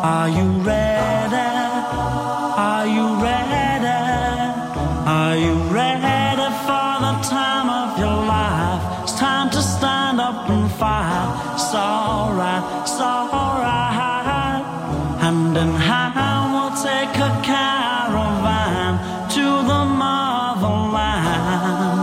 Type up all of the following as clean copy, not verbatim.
Are you ready? Are you ready? Are you ready for the time of your life? It's time to stand up and fight. It's alright, it's alright. Hand in hand we'll take a caravan to the motherland.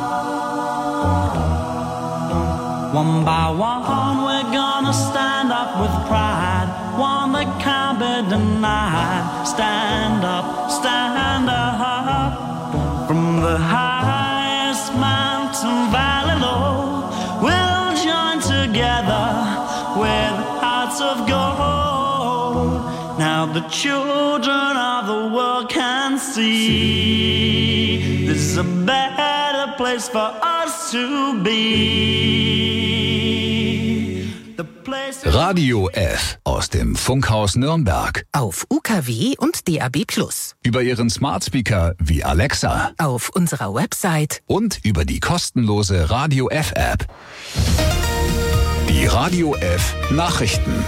One by one we're gonna stand up with pride, one that can't be denied. Stand up, stand up. From the highest mountain valley low, we'll join together with hearts of gold. Now the children of the world can see this is a better place for us to be. Radio F aus dem Funkhaus Nürnberg. Auf UKW und DAB+. Über Ihren Smart Speaker wie Alexa. Auf unserer Website. Und über die kostenlose Radio F App. Die Radio F Nachrichten.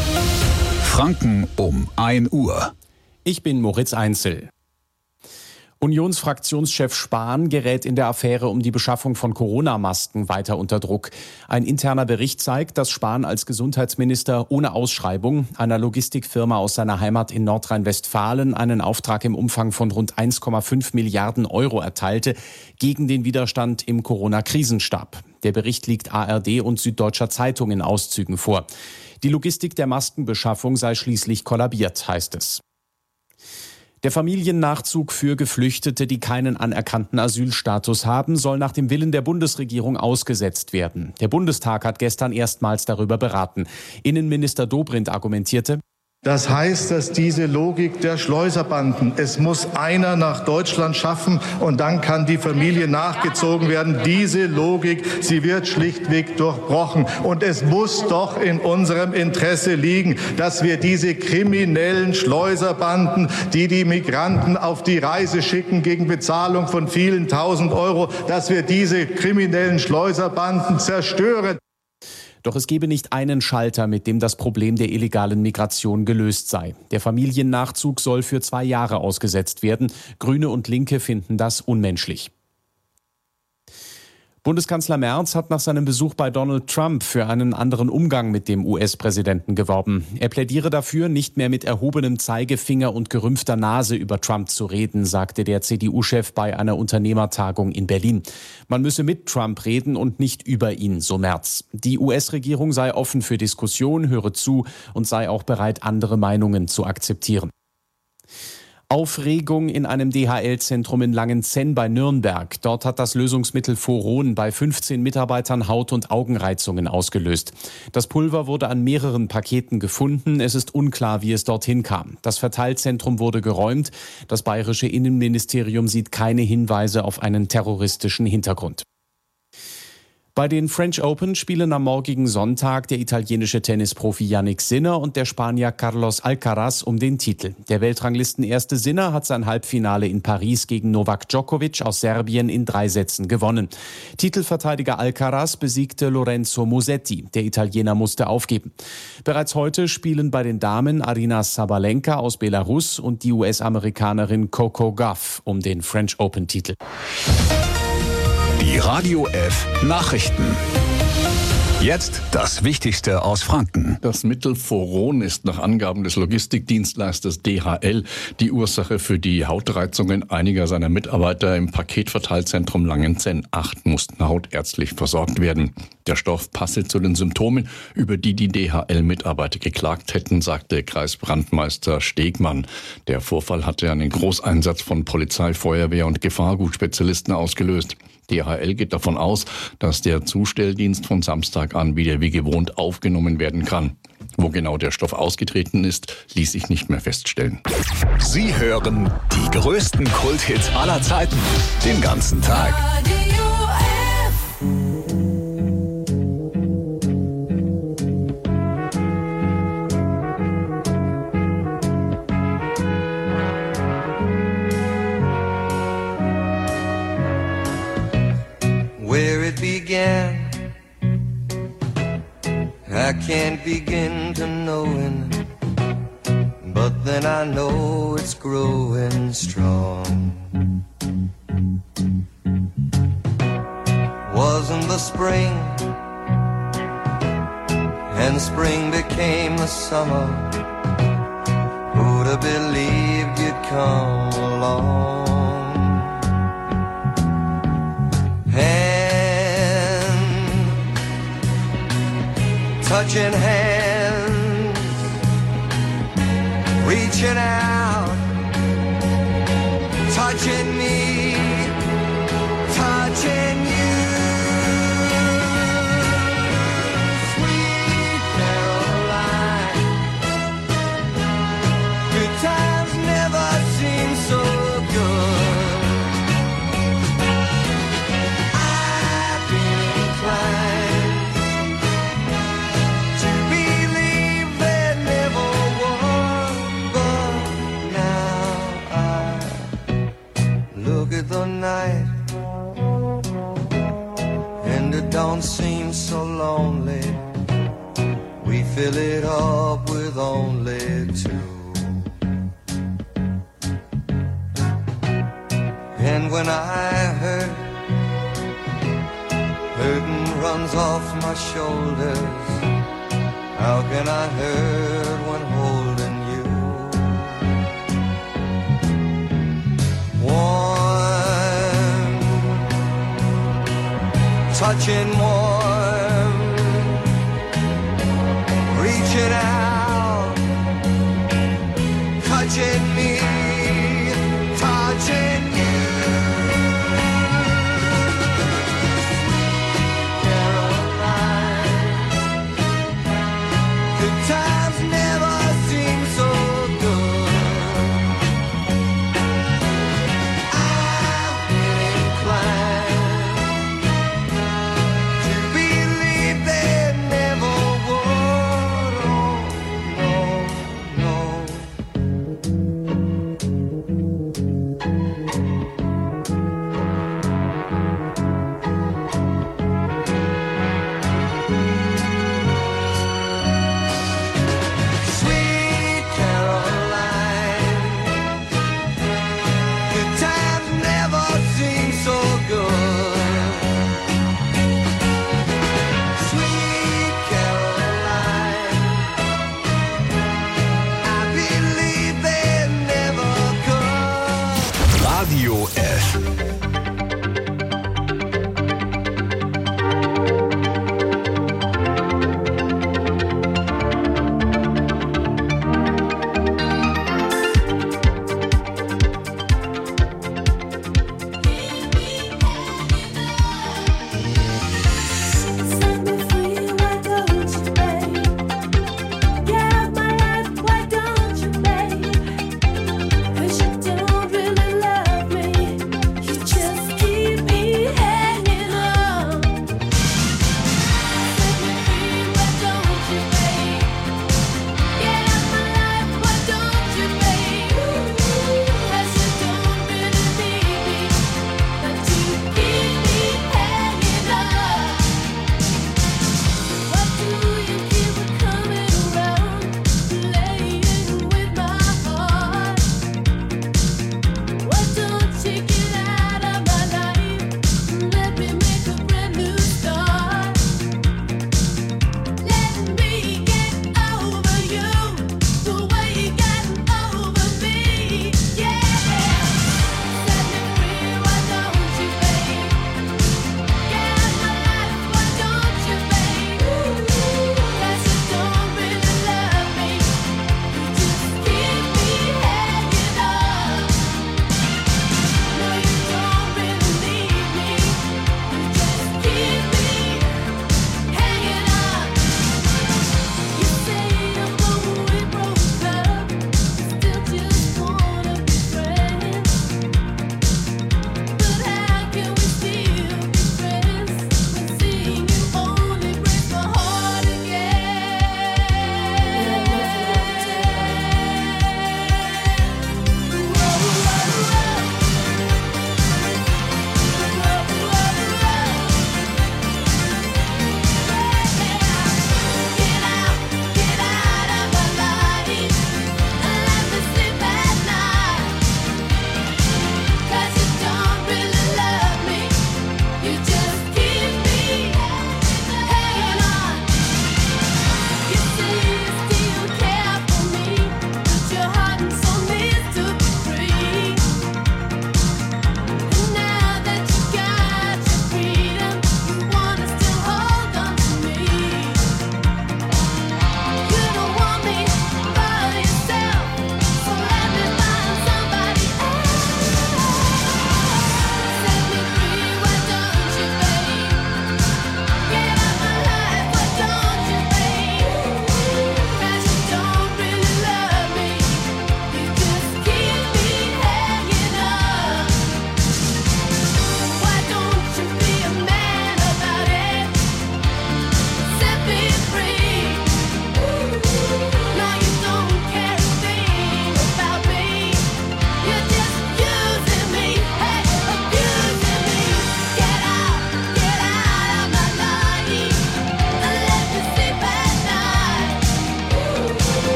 Franken um 1 Uhr. Ich bin Moritz Einzel. Unionsfraktionschef Spahn gerät in der Affäre um die Beschaffung von Corona-Masken weiter unter Druck. Ein interner Bericht zeigt, dass Spahn als Gesundheitsminister ohne Ausschreibung einer Logistikfirma aus seiner Heimat in Nordrhein-Westfalen einen Auftrag im Umfang von rund 1,5 Milliarden Euro erteilte, gegen den Widerstand im Corona-Krisenstab. Der Bericht liegt ARD und Süddeutscher Zeitung in Auszügen vor. Die Logistik der Maskenbeschaffung sei schließlich kollabiert, heißt es. Der Familiennachzug für Geflüchtete, die keinen anerkannten Asylstatus haben, soll nach dem Willen der Bundesregierung ausgesetzt werden. Der Bundestag hat gestern erstmals darüber beraten. Innenminister Dobrindt argumentierte: Das heißt, dass diese Logik der Schleuserbanden, es muss einer nach Deutschland schaffen und dann kann die Familie nachgezogen werden. Diese Logik, sie wird schlichtweg durchbrochen. Und es muss doch in unserem Interesse liegen, dass wir diese kriminellen Schleuserbanden, die die Migranten auf die Reise schicken gegen Bezahlung von vielen tausend Euro, dass wir diese kriminellen Schleuserbanden zerstören. Doch es gebe nicht einen Schalter, mit dem das Problem der illegalen Migration gelöst sei. Der Familiennachzug soll für 2 Jahre ausgesetzt werden. Grüne und Linke finden das unmenschlich. Bundeskanzler Merz hat nach seinem Besuch bei Donald Trump für einen anderen Umgang mit dem US-Präsidenten geworben. Er plädiere dafür, nicht mehr mit erhobenem Zeigefinger und gerümpfter Nase über Trump zu reden, sagte der CDU-Chef bei einer Unternehmertagung in Berlin. Man müsse mit Trump reden und nicht über ihn, so Merz. Die US-Regierung sei offen für Diskussion, höre zu und sei auch bereit, andere Meinungen zu akzeptieren. Aufregung in einem DHL-Zentrum in Langenzenn bei Nürnberg. Dort hat das Lösungsmittel Furon bei 15 Mitarbeitern Haut- und Augenreizungen ausgelöst. Das Pulver wurde an mehreren Paketen gefunden. Es ist unklar, wie es dorthin kam. Das Verteilzentrum wurde geräumt. Das bayerische Innenministerium sieht keine Hinweise auf einen terroristischen Hintergrund. Bei den French Open spielen am morgigen Sonntag der italienische Tennisprofi Jannik Sinner und der Spanier Carlos Alcaraz um den Titel. Der Weltranglistenerste Sinner hat sein Halbfinale in Paris gegen Novak Djokovic aus Serbien in 3 Sätzen gewonnen. Titelverteidiger Alcaraz besiegte Lorenzo Musetti. Der Italiener musste aufgeben. Bereits heute spielen bei den Damen Aryna Sabalenka aus Belarus und die US-Amerikanerin Coco Gauff um den French Open-Titel. Die Radio F Nachrichten. Jetzt das Wichtigste aus Franken. Das Mittel Furon ist nach Angaben des Logistikdienstleisters DHL die Ursache für die Hautreizungen einiger seiner Mitarbeiter im Paketverteilzentrum Langenzenn. 8 mussten hautärztlich versorgt werden. Der Stoff passe zu den Symptomen, über die die DHL-Mitarbeiter geklagt hätten, sagte Kreisbrandmeister Stegmann. Der Vorfall hatte einen Großeinsatz von Polizei, Feuerwehr und Gefahrgutspezialisten ausgelöst. DHL geht davon aus, dass der Zustelldienst von Samstag an wieder wie gewohnt aufgenommen werden kann. Wo genau der Stoff ausgetreten ist, ließ sich nicht mehr feststellen. Sie hören die größten Kulthits aller Zeiten den ganzen Tag. Where it began, I can't begin to knowing. but then I know it's growing strong. Wasn't the spring, and spring became the summer. Who'd have believed you'd come along? Hand, touching hands, reaching out, touching me, touching you. Sweet Caroline, good times never seem so good. I've been inclined to believe there never was, but now I look at the night and it don't seem so lonely. We fill it up with only two. And when I hurt, hurting runs off my shoulders. How can I hurt when holding you? Warm, touching warm, reaching out, touching me, touching you. Caroline, good times never seem so good. I've been inclined to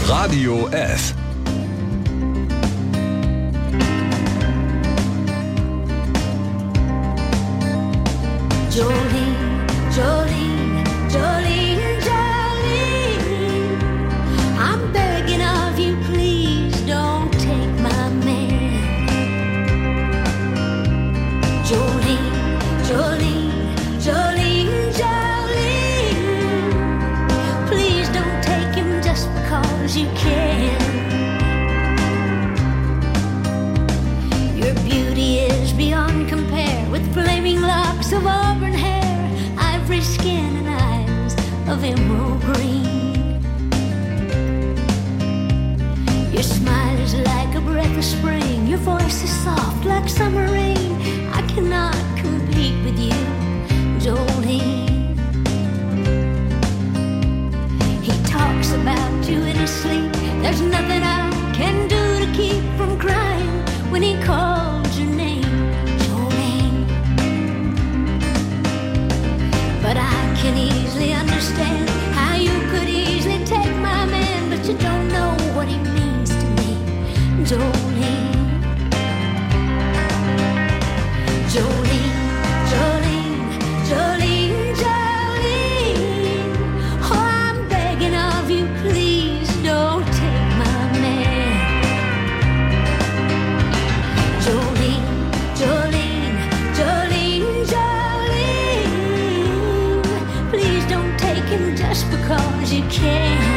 Radio F. Jolene, Jolene, Jolene, Jolene, I'm begging of you, please don't take my man. Jolene, Jolene, Jolene, Jolene, please don't take him just because you can. Your beauty is beyond compare with flaming locks of auburn hair, ivory skin and eyes of emerald green. Your smile is like a breath of spring, your voice is soft like summer rain. I cannot compete with you, Jolene. He talks about you in his sleep. There's nothing I can do to keep from crying when he calls your name, Jolene. But I can easily understand how you could easily take my man, but you don't know what he means to me, Jolene. Jolene, Jolene, Jolene, Jolene, oh, I'm begging of you, please don't take my man. Jolene, Jolene, Jolene, Jolene, please don't take him just because you can.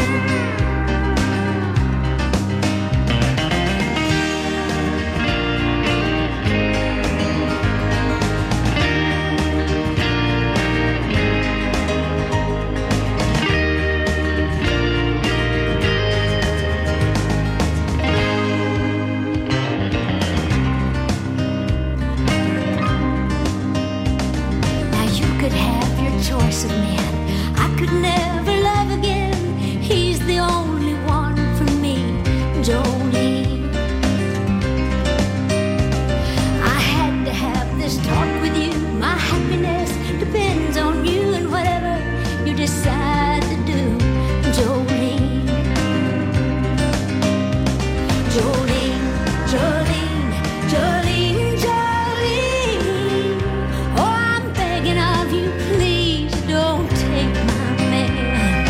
Choice of man, I could never love again. He's the only one for me, Jolene. I had to have this talk with you. My happiness depends on you and whatever you decide to do, Jolene. Jolene, Jolene, Jolene, Jolene, oh, I'm begging of you, please don't take my man.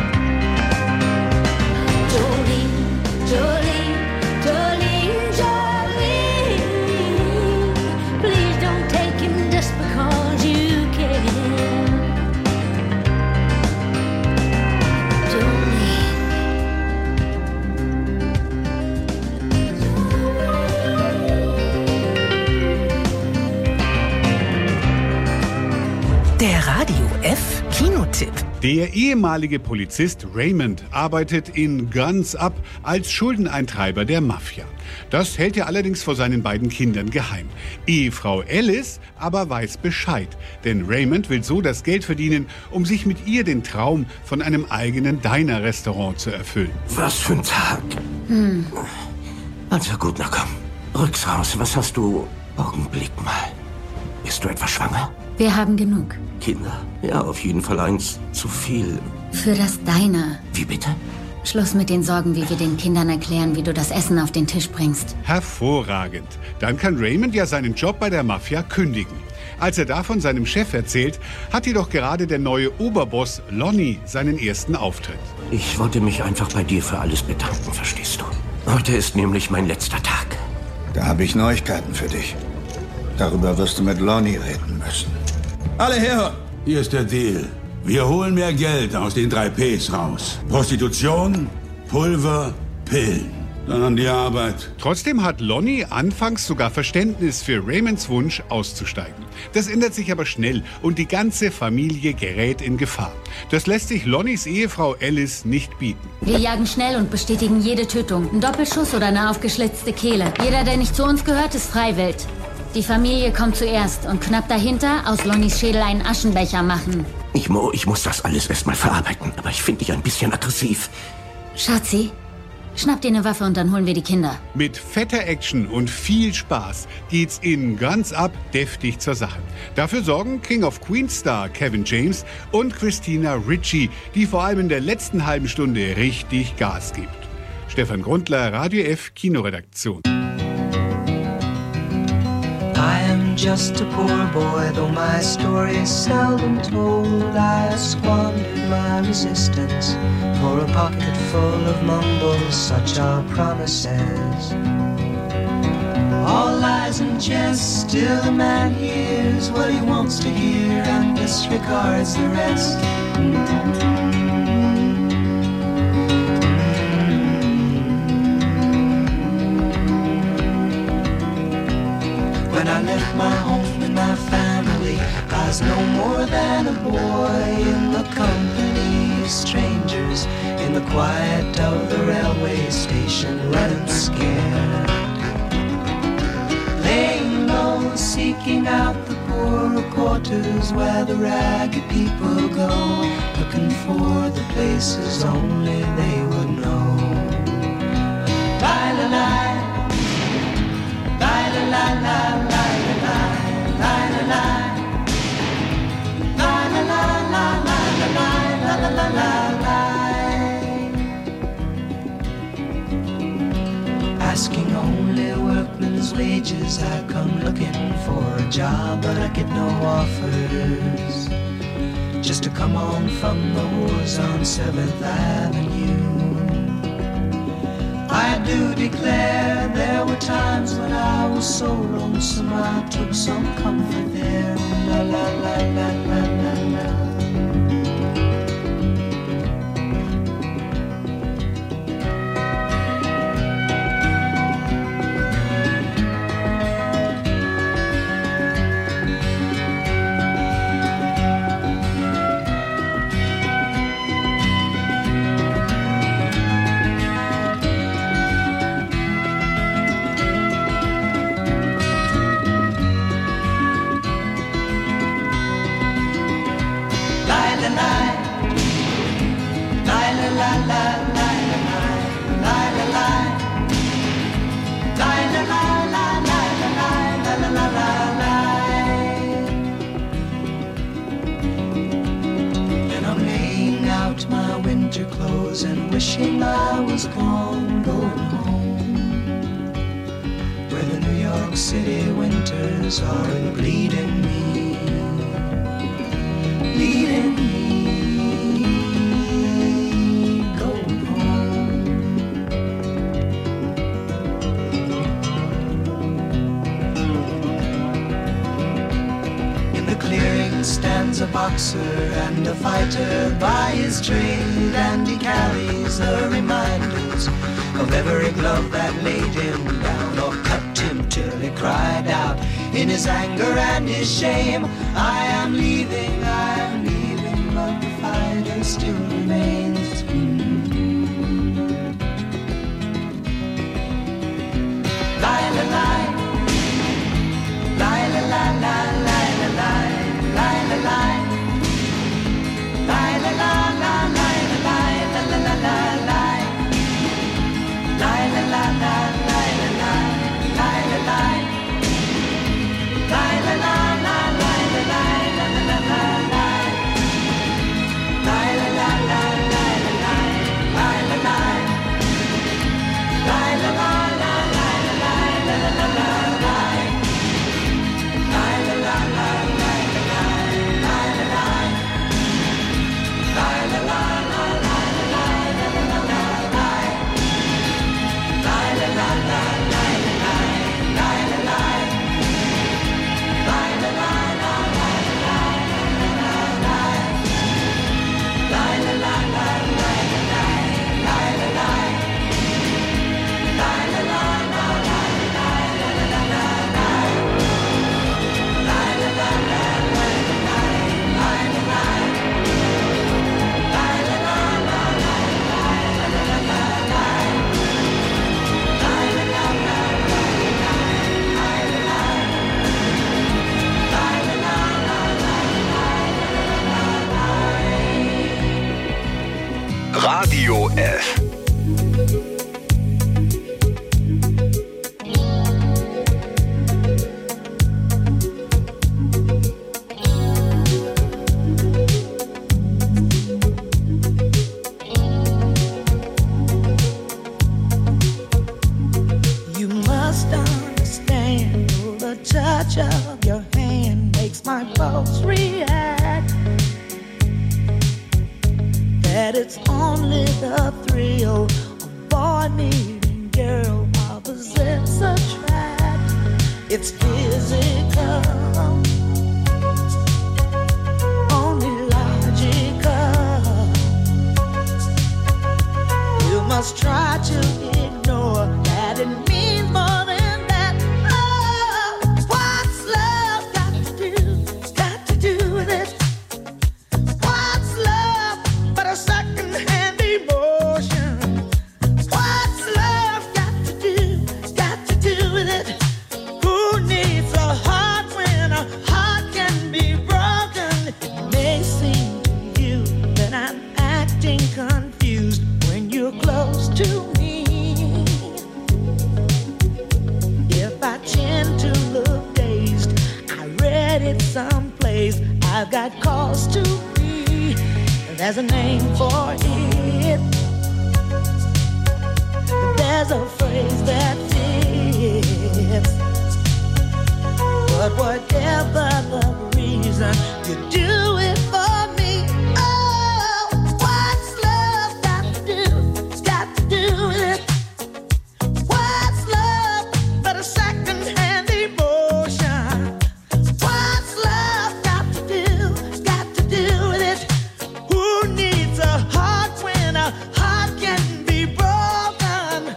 Jolene, Jolene, Jolene, Jolene, please don't take him just because you can. Der Radio F Kinotipp. Der ehemalige Polizist Raymond arbeitet in Guns Up als Schuldeneintreiber der Mafia. Das hält er allerdings vor seinen beiden Kindern geheim. Ehefrau Alice aber weiß Bescheid, denn Raymond will so das Geld verdienen, um sich mit ihr den Traum von einem eigenen Diner-Restaurant zu erfüllen. Was für ein Tag. Also gut, na komm. Rück's raus. Was hast du? Augenblick mal. Bist du etwa schwanger? Wir haben genug. Kinder? Ja, auf jeden Fall eins zu viel. Für das Diner. Wie bitte? Schluss mit den Sorgen, wie wir den Kindern erklären, wie du das Essen auf den Tisch bringst. Hervorragend. Dann kann Raymond ja seinen Job bei der Mafia kündigen. Als er davon seinem Chef erzählt, hat jedoch gerade der neue Oberboss Lonnie seinen ersten Auftritt. Ich wollte mich einfach bei dir für alles bedanken, verstehst du? Heute ist nämlich mein letzter Tag. Da habe ich Neuigkeiten für dich. Darüber wirst du mit Lonnie reden müssen. Alle her! Hier ist der Deal. Wir holen mehr Geld aus den 3 Ps raus. Prostitution, Pulver, Pillen. Dann an die Arbeit. Trotzdem hat Lonnie anfangs sogar Verständnis für Raymonds Wunsch auszusteigen. Das ändert sich aber schnell und die ganze Familie gerät in Gefahr. Das lässt sich Lonnies Ehefrau Alice nicht bieten. Wir jagen schnell und bestätigen jede Tötung. Ein Doppelschuss oder eine aufgeschlitzte Kehle. Jeder, der nicht zu uns gehört, ist freiwillig. Die Familie kommt zuerst und knapp dahinter aus Lonnies Schädel einen Aschenbecher machen. Ich muss das alles erstmal verarbeiten, aber ich finde dich ein bisschen aggressiv. Schatzi, schnapp dir eine Waffe und dann holen wir die Kinder. Mit fetter Action und viel Spaß geht's in Guns Up deftig zur Sache. Dafür sorgen King of Queens Star Kevin James und Christina Ricci, die vor allem in der letzten halben Stunde richtig Gas gibt. Stefan Grundler, Radio F Kinoredaktion. I am just a poor boy, though my story is seldom told. I have squandered my resistance for a pocket full of mumbles, such are promises. All lies and jest, still a man hears what he wants to hear and disregards the rest. When I left my home and my family, I was no more than a boy in the company of strangers, in the quiet of the railway station, running scared. Laying low, seeking out the poorer quarters where the ragged people go, looking for the places only they would know. Lie-la-lie, lie-la-lie-lie. Asking only workmen's wages, I come looking for a job, but I get no offers. Just to come on from the wars on 7th Avenue. I do declare there were times when I was so lonesome I took some comfort there. La la la la la la la. And wishing I was gone, going home, where the New York City winters are bleeding me, bleeding me, going home. In the clearing stands a boxer and a fighter by his trade, and he carries the reminders of every glove that laid him down or cut him till he cried out in his anger and his shame, I am leaving, but the fighter still remains. Lie, la, lie, lie, la, la, la, lie, la, lie, lie, la, lie, lie, la, la, la, lie, la, lie, la, la, la, la, lie, lie, la, la, la, lie, la, lie, lie, la, lie, lie, la, la, la, lie, la, lie, la, la, la, la, lie, lie, la, la, la, lie, la, lie, lie, la, lie, lie, la, la, la, lie, la, lie, la, la, la, la, lie, lie, la, la, la, lie, la, lie, lie, la, lie, lie, la, la, la, lie, la, lie, la, la, la, la, lie, lie, la, la, la, lie, la, lie, lie, la, lie, lie, la, la, la, lie, la, lie, lie, la, la, la, lie, la, lie, lie, la, lie, lie, la, la, la, lie, la, lie, la, la, la, la, lie, lie, la, la, la, lie, la, lie, lie, la, lie, lie, la, la, la, lie, la, la, la, la, lie, lie, la, la, la, lie, lie, la, lie, lie, la, la, la, lie. Radio F. that it's only the thrill of boy meeting girl opposites attract. It's physical, only logical. You must try to ignore that it means more than that. Oh, what's love got to do with it? What's love but a second-hand emotion? What's love got to do with it? Who needs a heart when a heart can be broken? It may seem to you that I'm acting confused when you're close to me. If I tend to look dazed, I read it someplace. I've got cause to be. There's a name for it. There's a phrase that fits. But whatever the reason, you do it for me. Oh, what's love got to do with it? What's love but a second-hand emotion? What's love got to do with it? Who needs a heart when a heart can be broken?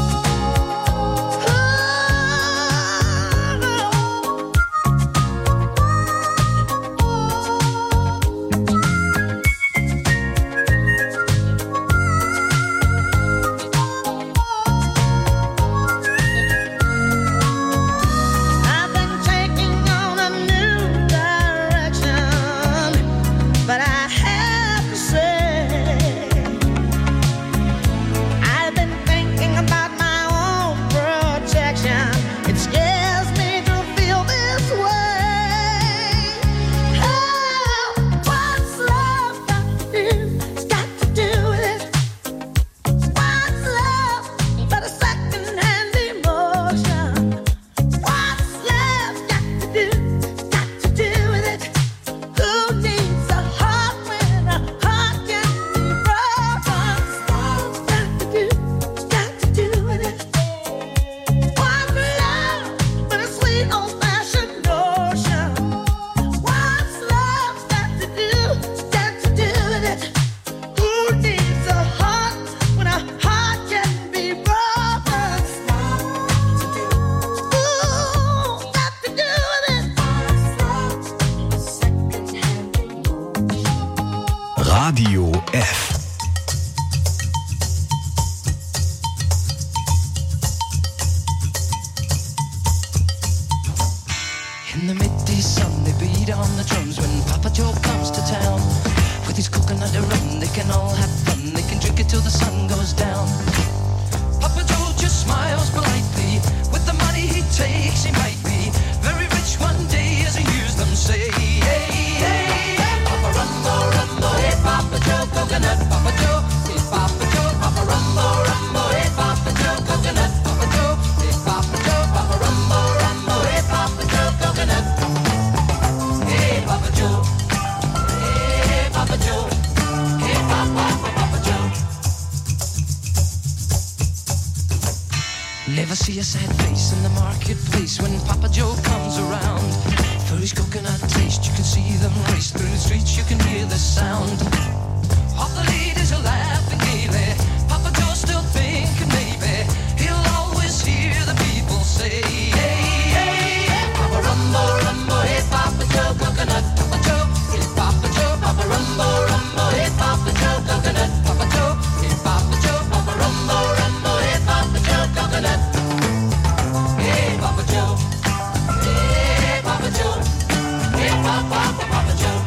I've been taking on a new direction, but I have to say, I've been thinking about my own protection. It scares me to feel this way. Oh, what's love got to do with it? What's love but a second-hand emotion? What's love got to do with it? Who needs a heart when a heart can be broken? What's got to do with it? What's love but a sweet old-fashioned notion? What's love got to do with it? Who needs a heart when a heart can be broken? Ooh, got to do with it. Radio F. In the midday sun, they beat on the drums when Papa Joe comes to town. With his coconut and rum, they can all have fun. They can drink it till the sun goes down. Papa Joe just smiles politely. With the money he takes, he might be very rich one day, as he hears them say. Hey, hey, hey, Papa Rumbo, Rumbo, hey, Papa Joe, coconut, Papa Joe, hey, Papa Joe, Papa Rumbo, Rumbo, hey, Papa Joe, coconut, Papa Joe, hey, Papa Joe, Papa Rumbo, Rumbo, hey, Papa Joe, coconut. Hey, Papa Joe, hey, Papa Joe, hey, Papa Joe. Never see a sad face in the marketplace when Papa Joe comes around. For his coconut taste, you can see them race through the streets, you can hear the sound. All the ladies are laughing gaily. Papa Joe's still thinking maybe he'll always hear the people say, hey, hey, hey, Papa Rumbo, Rumbo, hey, Papa Joe, coconut, Papa Joe, hey, Papa Joe, Papa Rumbo, Rumbo, hey, Papa Joe, coconut, Papa Joe, hey, Papa Joe, Papa Rumbo, Rumbo, hey, Papa Joe, coconut. Hey, Papa Joe, hey, Papa Joe, hey, Papa Joe.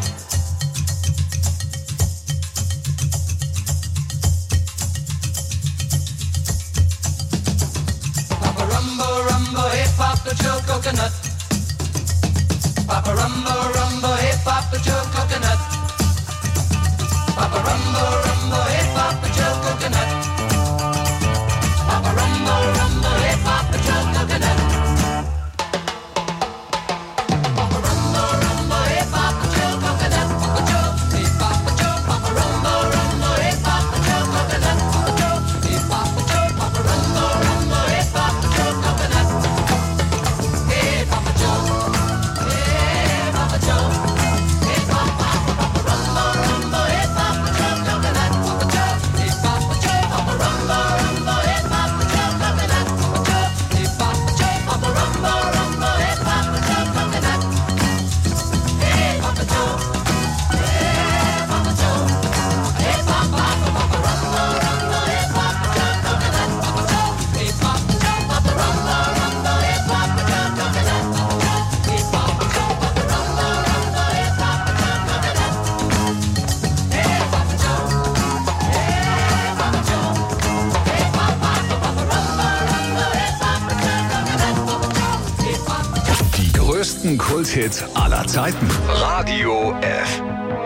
Papa Rumbo, Rumbo, hey, Papa Joe, coconut. Papa Rumbo, Rumbo, hey, Papa Joe, coconut. Papa Rumbo, Rumbo, hey, Papa Joe, coconut. Papa Rumbo, Rumbo, hey, Papa Joe, coconut. Papa Rumbo, Rumbo, hey, Papa Joe, coconut. Papa Joe, hey, Papa Joe, Papa Rumbo, Rumbo, hey, größten Kulthit aller Zeiten. Radio F.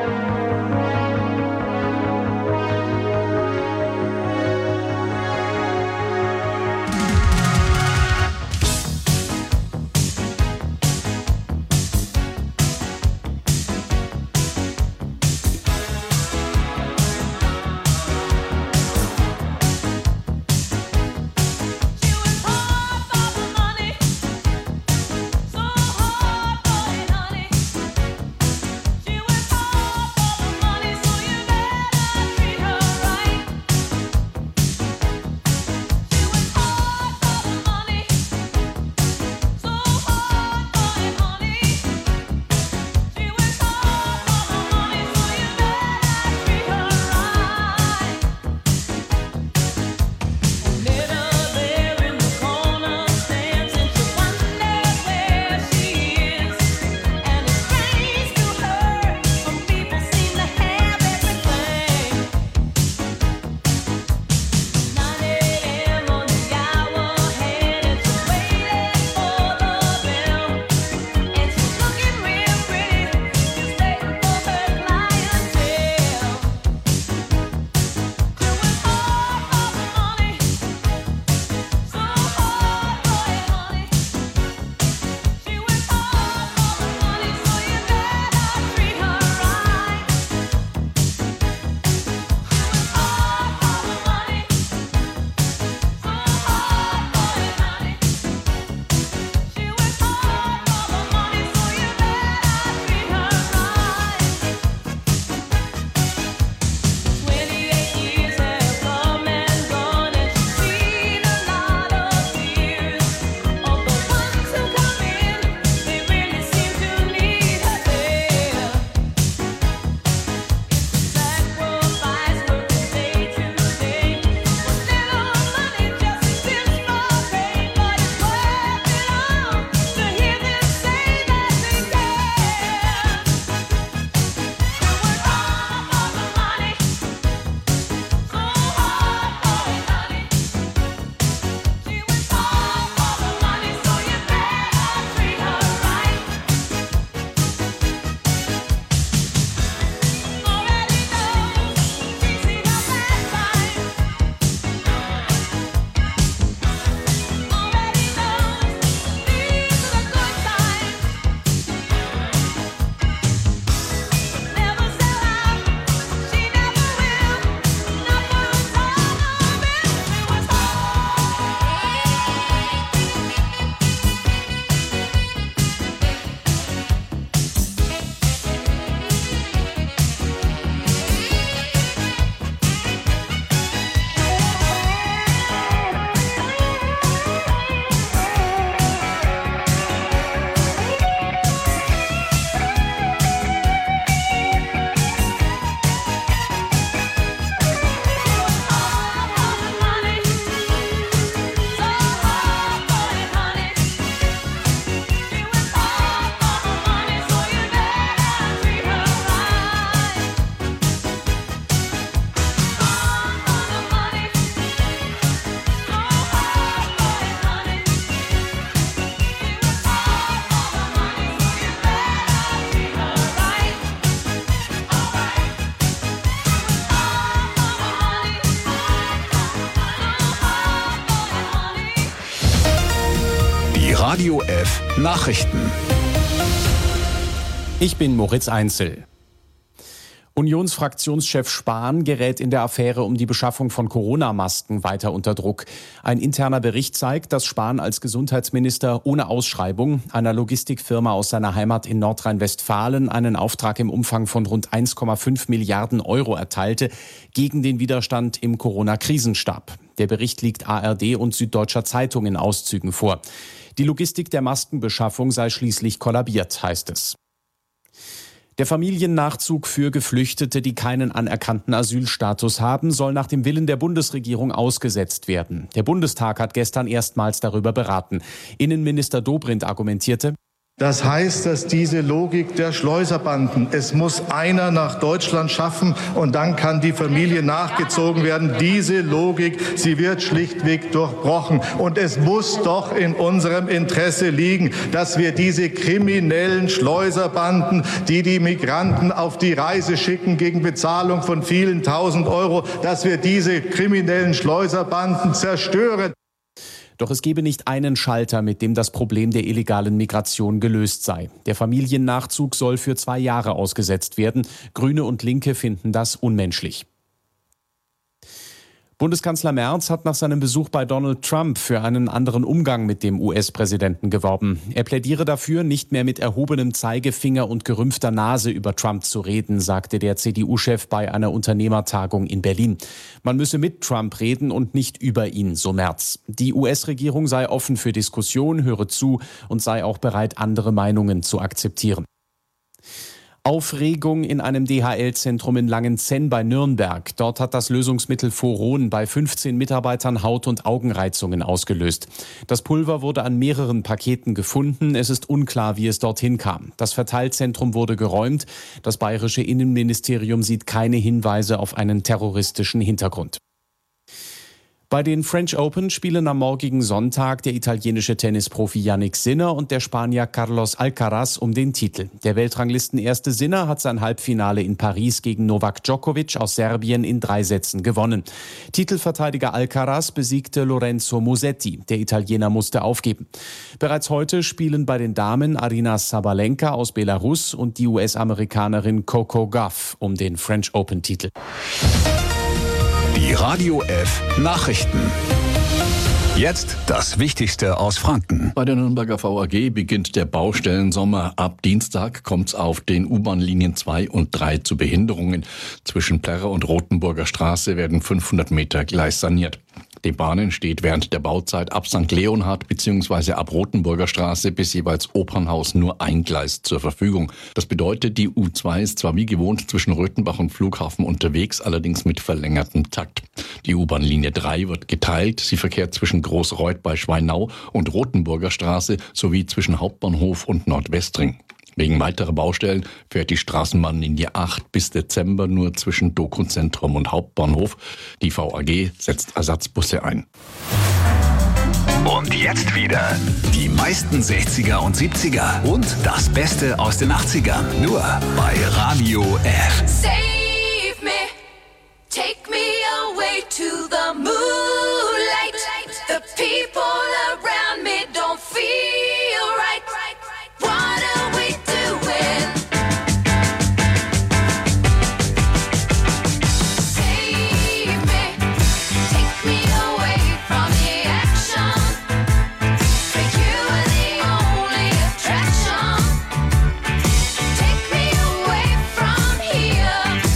Radio F Nachrichten. Ich bin Moritz Einzel. Unionsfraktionschef Spahn gerät in der Affäre um die Beschaffung von Corona-Masken weiter unter Druck. Ein interner Bericht zeigt, dass Spahn als Gesundheitsminister ohne Ausschreibung einer Logistikfirma aus seiner Heimat in Nordrhein-Westfalen einen Auftrag im Umfang von rund 1,5 Milliarden Euro erteilte, gegen den Widerstand im Corona-Krisenstab. Der Bericht liegt ARD und Süddeutscher Zeitung in Auszügen vor. Die Logistik der Maskenbeschaffung sei schließlich kollabiert, heißt es. Der Familiennachzug für Geflüchtete, die keinen anerkannten Asylstatus haben, soll nach dem Willen der Bundesregierung ausgesetzt werden. Der Bundestag hat gestern erstmals darüber beraten. Innenminister Dobrindt argumentierte: Das heißt, dass diese Logik der Schleuserbanden, es muss einer nach Deutschland schaffen und dann kann die Familie nachgezogen werden. Diese Logik, sie wird schlichtweg durchbrochen. Und es muss doch in unserem Interesse liegen, dass wir diese kriminellen Schleuserbanden, die die Migranten auf die Reise schicken gegen Bezahlung von vielen tausend Euro, dass wir diese kriminellen Schleuserbanden zerstören. Doch es gebe nicht einen Schalter, mit dem das Problem der illegalen Migration gelöst sei. Der Familiennachzug soll für 2 Jahre ausgesetzt werden. Grüne und Linke finden das unmenschlich. Bundeskanzler Merz hat nach seinem Besuch bei Donald Trump für einen anderen Umgang mit dem US-Präsidenten geworben. Er plädiere dafür, nicht mehr mit erhobenem Zeigefinger und gerümpfter Nase über Trump zu reden, sagte der CDU-Chef bei einer Unternehmertagung in Berlin. Man müsse mit Trump reden und nicht über ihn, so Merz. Die US-Regierung sei offen für Diskussion, höre zu und sei auch bereit, andere Meinungen zu akzeptieren. Aufregung in einem DHL-Zentrum in Langenzenn bei Nürnberg. Dort hat das Lösungsmittel Furon bei 15 Mitarbeitern Haut- und Augenreizungen ausgelöst. Das Pulver wurde an mehreren Paketen gefunden. Es ist unklar, wie es dorthin kam. Das Verteilzentrum wurde geräumt. Das bayerische Innenministerium sieht keine Hinweise auf einen terroristischen Hintergrund. Bei den French Open spielen am morgigen Sonntag der italienische Tennisprofi Jannik Sinner und der Spanier Carlos Alcaraz um den Titel. Der Weltranglisten-Erste Sinner hat sein Halbfinale in Paris gegen Novak Djokovic aus Serbien in 3 Sätzen gewonnen. Titelverteidiger Alcaraz besiegte Lorenzo Musetti. Der Italiener musste aufgeben. Bereits heute spielen bei den Damen Aryna Sabalenka aus Belarus und die US-Amerikanerin Coco Gauff um den French Open-Titel. Die Radio F Nachrichten. Jetzt das Wichtigste aus Franken. Bei der Nürnberger VAG beginnt der Baustellensommer. Ab Dienstag kommt es auf den U-Bahn-Linien 2 und 3 zu Behinderungen. Zwischen Plärrer und Rothenburger Straße werden 500 Meter Gleis saniert. Den Bahnen steht während der Bauzeit ab St. Leonhard bzw. ab Rothenburger Straße bis jeweils Opernhaus nur ein Gleis zur Verfügung. Das bedeutet, die U2 ist zwar wie gewohnt zwischen Röthenbach und Flughafen unterwegs, allerdings mit verlängertem Takt. Die U-Bahn-Linie 3 wird geteilt. Sie verkehrt zwischen Großreuth bei Schweinau und Rothenburger Straße sowie zwischen Hauptbahnhof und Nordwestring. Wegen weiterer Baustellen fährt die Straßenbahnlinie 8 bis Dezember nur zwischen Doku-Zentrum und Hauptbahnhof. Die VAG setzt Ersatzbusse ein. Und jetzt wieder die meisten 60er und 70er und das Beste aus den 80ern. Nur bei Radio F. Save me, take me away to the moonlight. The people around me don't feel right. What are we doing? Save me, take me away from the action. For you are the only attraction. Take me away from here.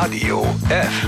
Radio F.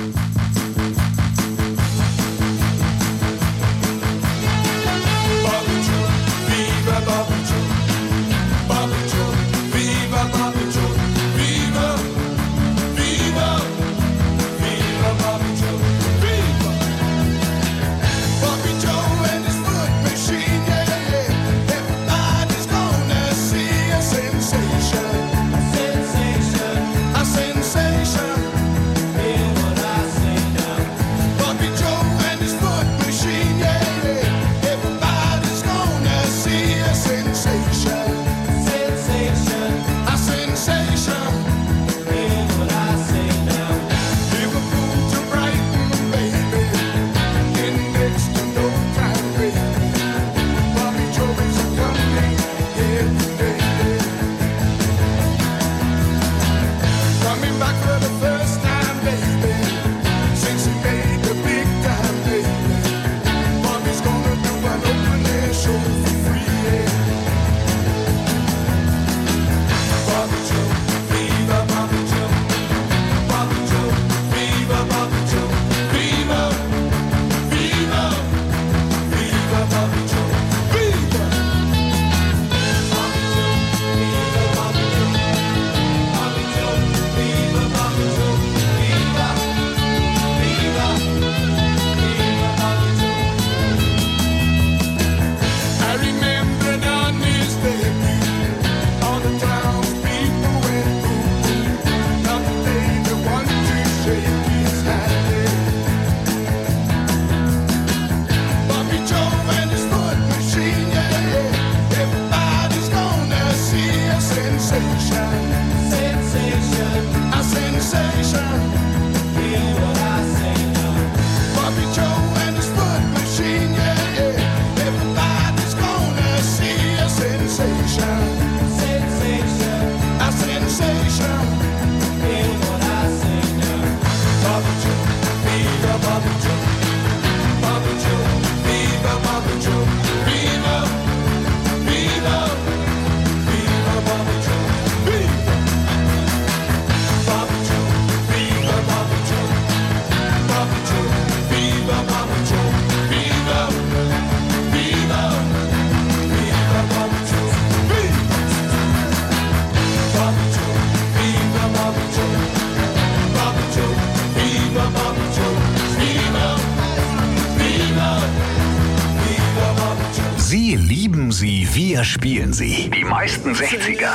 Sie lieben sie, wir spielen sie. Die meisten 60er.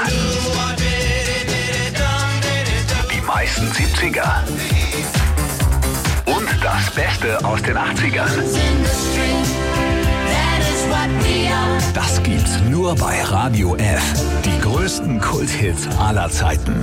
Die meisten 70er. Und das Beste aus den 80ern. Das gibt's nur bei Radio F. Die größten Kulthits aller Zeiten.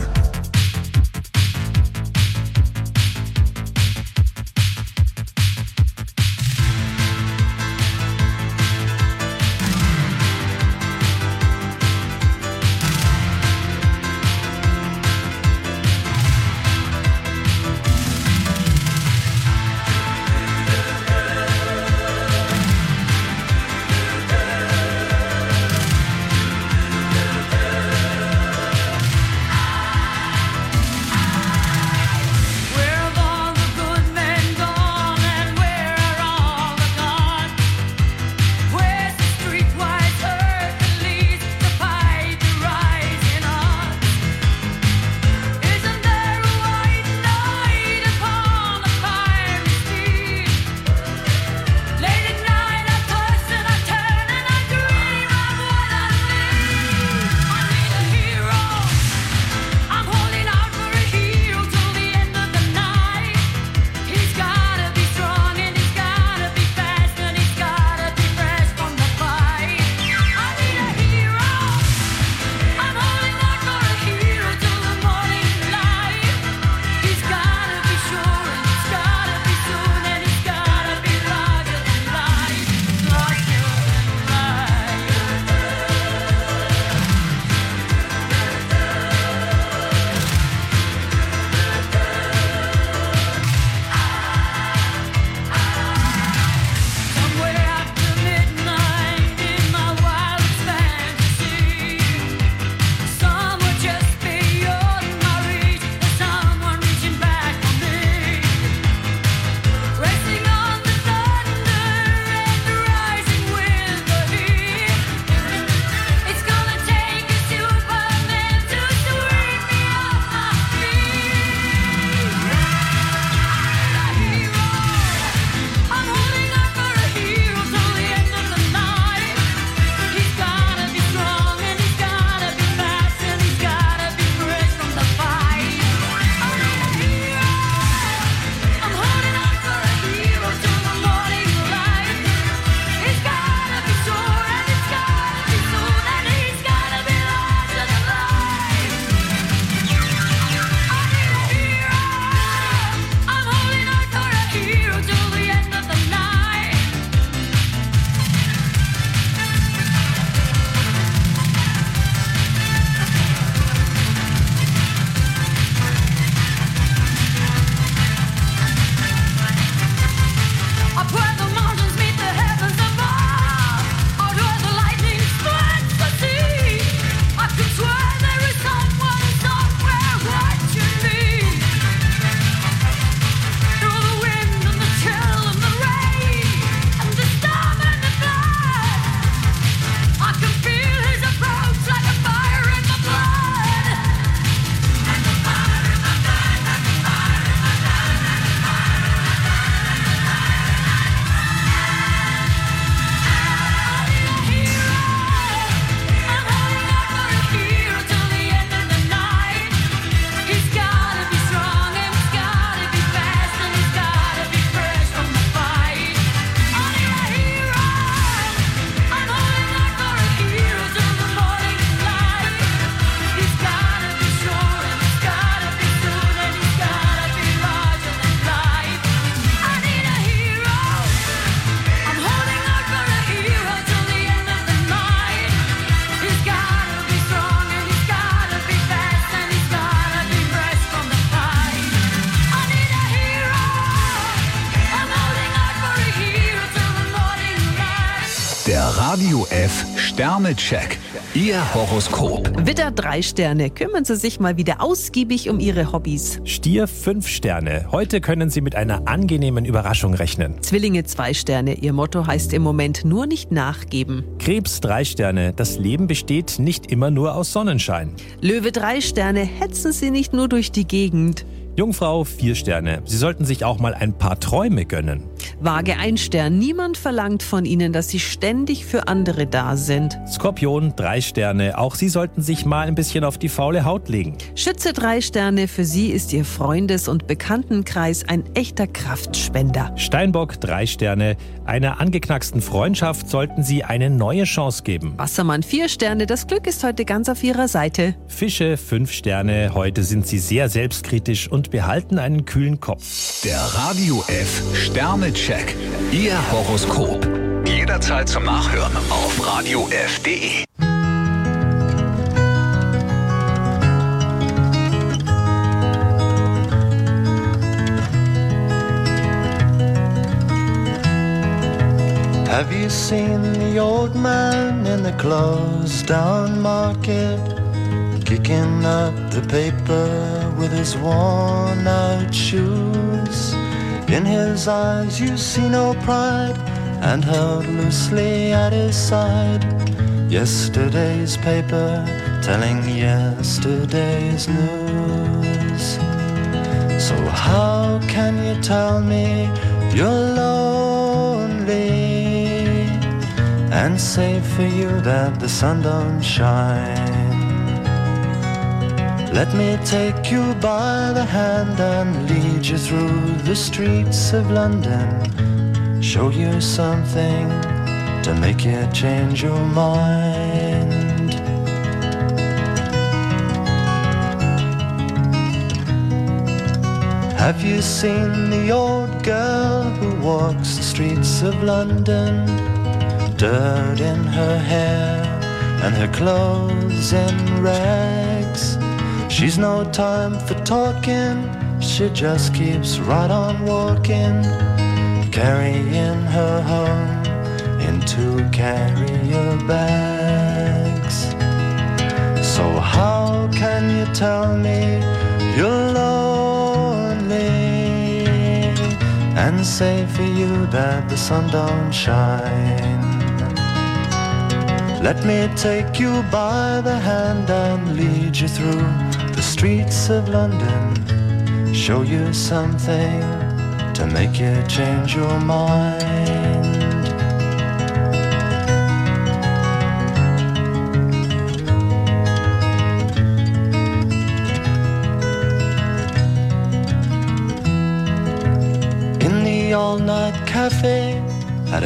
Radio F Sternecheck. Ihr Horoskop. Widder 3 Sterne. Kümmern Sie sich mal wieder ausgiebig um Ihre Hobbys. Stier 5 Sterne. Heute können Sie mit einer angenehmen Überraschung rechnen. Zwillinge 2 Sterne. Ihr Motto heißt im Moment nur nicht nachgeben. Krebs 3 Sterne. Das Leben besteht nicht immer nur aus Sonnenschein. Löwe 3 Sterne. Hetzen Sie nicht nur durch die Gegend. Jungfrau 4 Sterne. Sie sollten sich auch mal ein paar Träume gönnen. Waage 1 Stern. Niemand verlangt von Ihnen, dass Sie ständig für andere da sind. Skorpion 3 Sterne. Auch Sie sollten sich mal ein bisschen auf die faule Haut legen. Schütze 3 Sterne. Für Sie ist Ihr Freundes- und Bekanntenkreis ein echter Kraftspender. Steinbock 3 Sterne. Einer angeknacksten Freundschaft sollten Sie eine neue Chance geben. Wassermann 4 Sterne. Das Glück ist heute ganz auf Ihrer Seite. Fische 5 Sterne. Heute sind Sie sehr selbstkritisch und behalten einen kühlen Kopf. Der Radio F Sternecheck. Ihr Horoskop. Jederzeit zum Nachhören auf radiof.de. Have you seen the old man in the closed down market, kicking up the paper with his worn out shoes? In his eyes you see no pride, and held loosely at his side yesterday's paper telling yesterday's news. So how can you tell me you're lonely and say for you that the sun don't shine? Let me take you by the hand and lead you through the streets of London, show you something to make you change your mind. Have you seen the old girl who walks the streets of London? Dirt in her hair and her clothes in rags. She's no time for talking, she just keeps right on walking, carrying her home in 2 carrier bags. So how can you tell me you're lonely and say for you that the sun don't shine? Let me take you by the hand and lead you through the streets of London, show you something to make you change your mind. In the all-night cafe at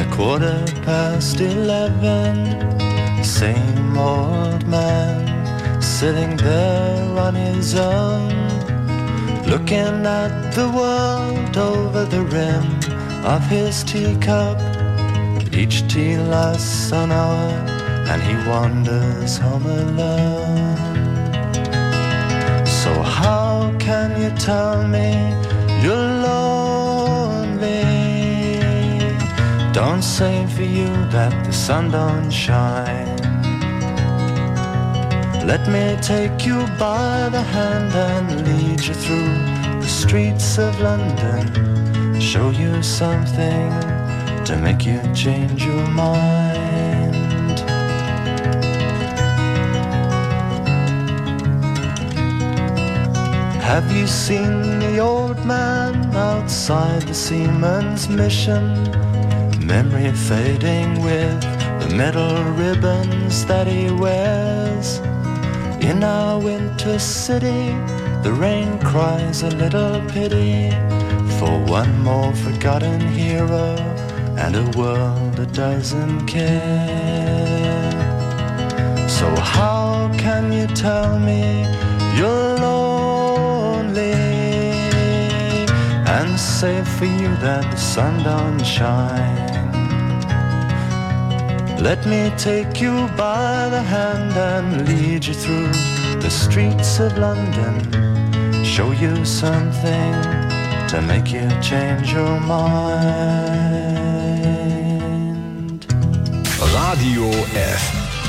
11:15, same old man sitting there on his own, looking at the world over the rim of his teacup. Each tea lasts an hour and he wanders home alone. So how can you tell me you're lonely? Don't say for you that the sun don't shine. Let me take you by the hand and lead you through the streets of London, show you something to make you change your mind. Have you seen the old man outside the Seaman's Mission? Memory fading with the metal ribbons that he wears. In our winter city, the rain cries a little pity for one more forgotten hero and a world that doesn't care. So how can you tell me you're lonely and say for you that the sun don't shine? Let me take you by the hand and lead you through the streets of London, show you something to make you change your mind. Radio F.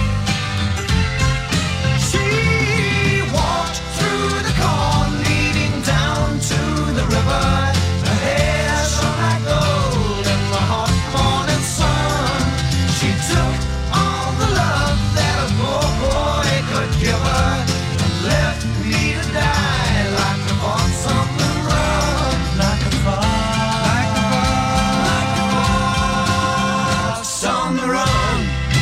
She walked through the corn leading down to the river. Her hair shone like gold in the hot morning sun. She took all the love that a poor boy could give her and left me to die like a fox on the run. Like a fox on the run.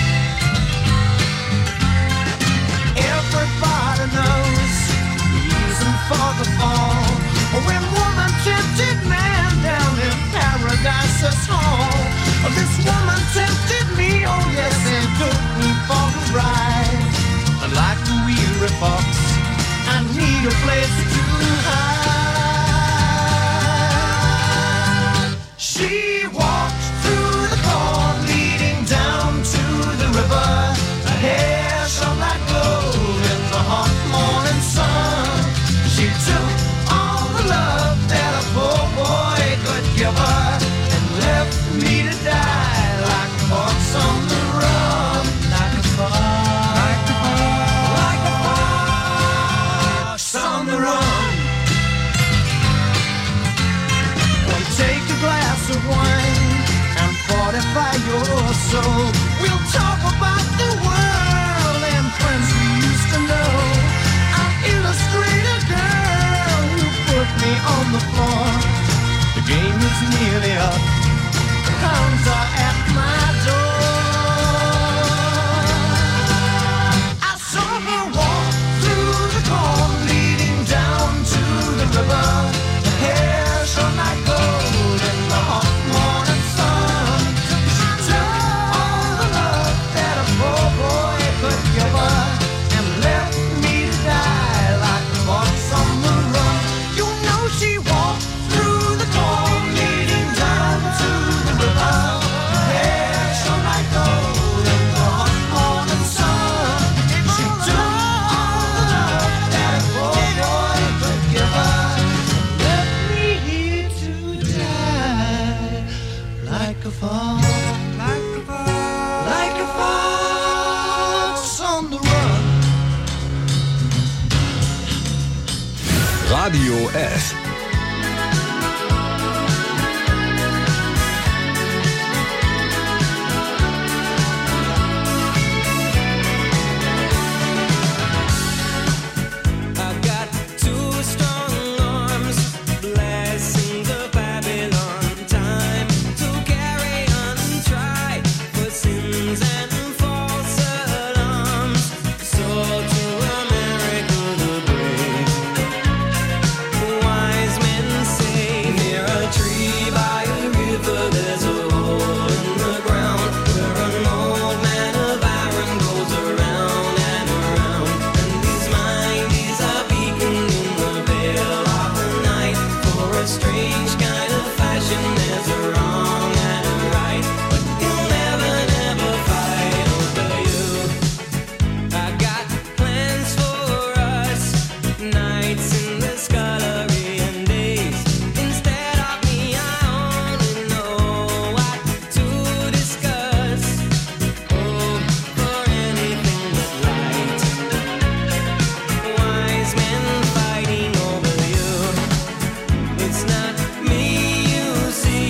Everybody knows the reason for the fall. When woman tempted man down in Paradise's hall. This woman tempted me, oh yes, and took me for a ride. And like a weary fox, I need a place to hide. She walked through the corn leading down to the river. Her hair shone like gold in the hot morning sun. She took all the love that a poor boy could give her and left me to die like a fox on the run. Like a fox, like a fox on the run. Well, take a glass of wine and fortify your soul. We'll talk about the world and friends we used to know. I'll illustrate a girl who put me on the floor. The game is nearly up. The hounds are at my door. I saw her walk through the corn leading down to the river. Her hair shone like gold in the hot morning sun. She took all the love that a poor boy could give her and left me to die like a fox on the run. You know she walked through the corn leading down to the river. Her hair shone like gold in the hot morning sun. She took all the love that a poor boy could give her and left me here to die like a fox, like a fox, like a fox on the run. Radio F. I've got two strong arms, blessings of Babylon. Time to carry on and try for sins and false alarms. So to America the brave, wise men say near a tree by a river there's a hole in the ground where an old man of iron goes around and around. And his mind is a beacon in the veil of the night. For a strange kind of fashion there's a wrong and a right, but he'll never, never fight over you. I got plans for us, nights in the scullery and days. Instead of me, I only know what to discuss. Oh, for anything but light. Wise men fighting over you. It's not me you see.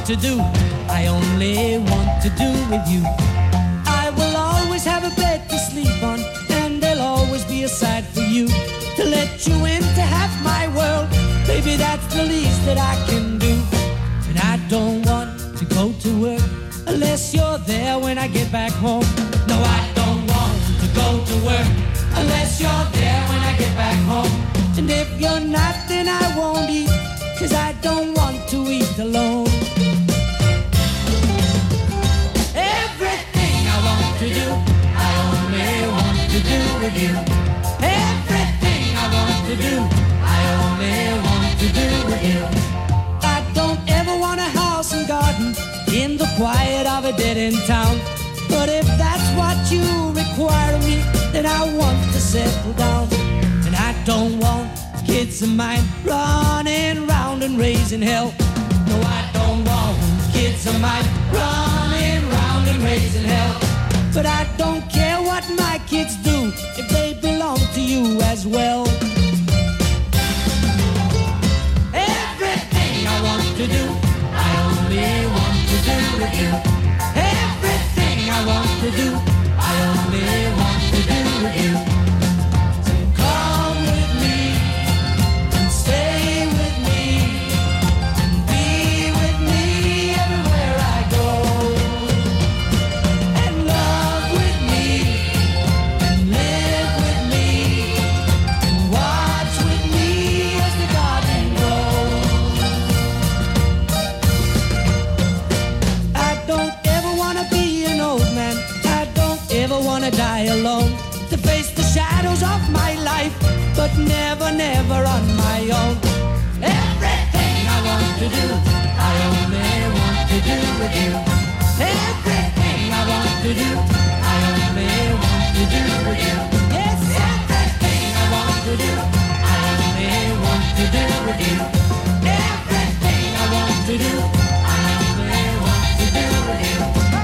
to do, I only want to do with you. I will always have a bed to sleep on, and there'll always be a side for you. To let you into half my world, baby, that's the least that I can do. And I don't want to go to work unless you're there when I get back home. No, I don't want to go to work unless you're there when I get back home. And if you're not, then I won't eat, 'cause I don't want to eat alone. Everything I want to do, I only want to do with you. Everything I want to do, I only want to do with you. I don't ever want a house and garden in the quiet of a dead-end town. But if that's what you require of me, then I want to settle down. And I don't want kids of mine running round and raising hell. No, I don't want kids of mine running round and raising hell. But I don't care what my kids do if they belong to you as well. Everything I want to do, I only want to do with you. Everything I want to do, I only want to do with you. So come with me and stay with me and be with me everywhere I go. And love with me and live with me and watch with me as the garden grows. I don't ever want to be an old man. I don't ever want to die alone. To face the shadows of my life, but never, never on my own. Everything I want to do, I only want to do with you. Everything I want to do, I only want to do with you. Yes, everything I want to do, I only want to do with you. Everything I want to do, I only want to do with you.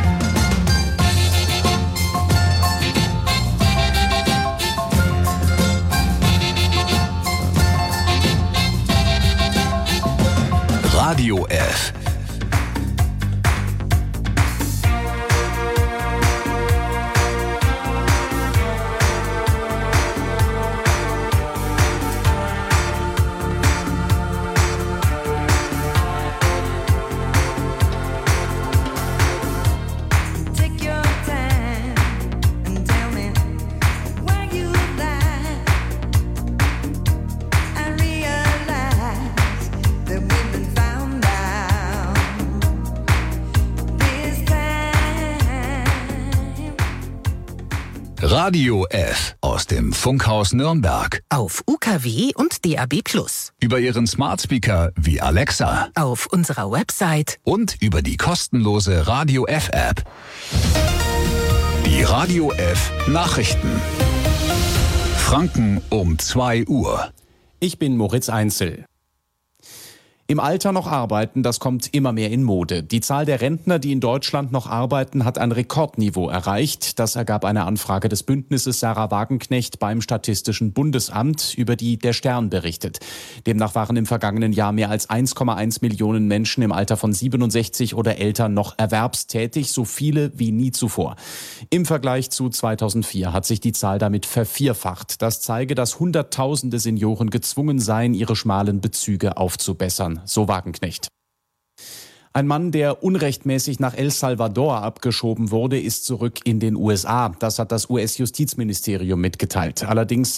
Radio F. Take your time and tell me where you lie. I realize that we've been found out this time. Radio F aus dem Funkhaus Nürnberg. Auf UKW und DAB+. Über Ihren Smartspeaker wie Alexa. Auf unserer Website. Und über die kostenlose Radio F App. Die Radio F Nachrichten. Franken um 2 Uhr. Ich bin Moritz Einzel. Im Alter noch arbeiten, das kommt immer mehr in Mode. Die Zahl der Rentner, die in Deutschland noch arbeiten, hat ein Rekordniveau erreicht. Das ergab eine Anfrage des Bündnisses Sarah Wagenknecht beim Statistischen Bundesamt, über die der Stern berichtet. Demnach waren im vergangenen Jahr mehr als 1,1 Millionen Menschen im Alter von 67 oder älter noch erwerbstätig, so viele wie nie zuvor. Im Vergleich zu 2004 hat sich die Zahl damit vervierfacht. Das zeige, dass Hunderttausende Senioren gezwungen seien, ihre schmalen Bezüge aufzubessern. So Wagenknecht. Ein Mann, der unrechtmäßig nach El Salvador abgeschoben wurde, ist zurück in den USA. Das hat das US-Justizministerium mitgeteilt. Allerdings